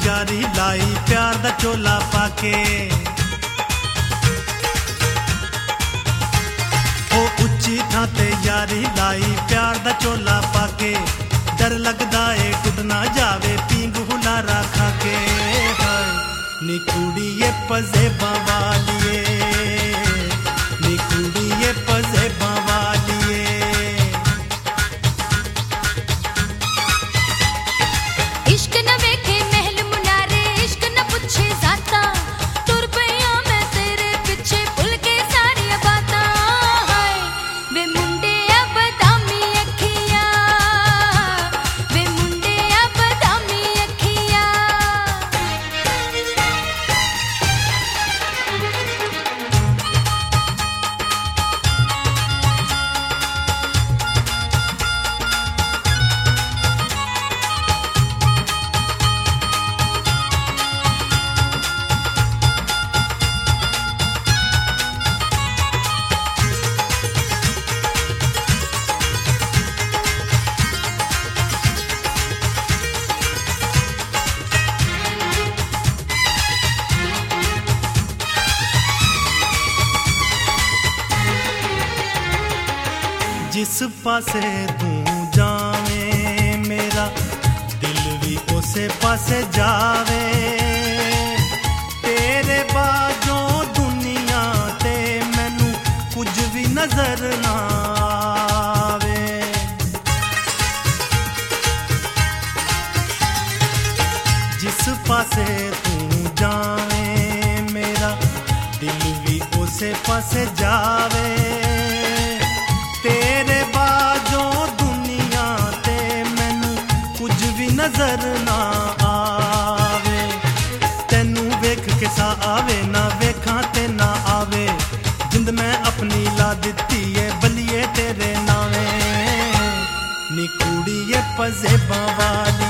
यारी लाई प्यार दा चोला पाके। ओ उच्ची थां ते यारी लाई प्यार दा चोला पाके। डर लगदा ए टुट ना जावे पींग हुलारा खाके। नी कुड़िए पजेबां वालिए, नी कुड़िए पजेबां वालिए। इश्क न वेखे महल मुनारे, इश्क न पुछे जाता। तुर पईया मैं तेरे पिछे भुल के सारियां बातां। हाय वे मुंडिया बदामी अखियां, वे मुंडिया बदामी अखियां। जिस पासे तू जावे मेरा दिल भी उसे पासे जावे। तेरे बाजों दुनिया ते मैनू कुछ भी नजर ना आवे। जिस पासे तू जावे मेरा दिल भी उसे पासे जावे। तेरे बाजों दुनिया ते मैनू कुछ भी नजर ना आवे। तेनू वेख के सा आवे ना वेखां ते ना आवे। जिंद मैं अपनी ला दित्ती है बलिए तेरे नावे। नी कुड़िए पजेबां वाली।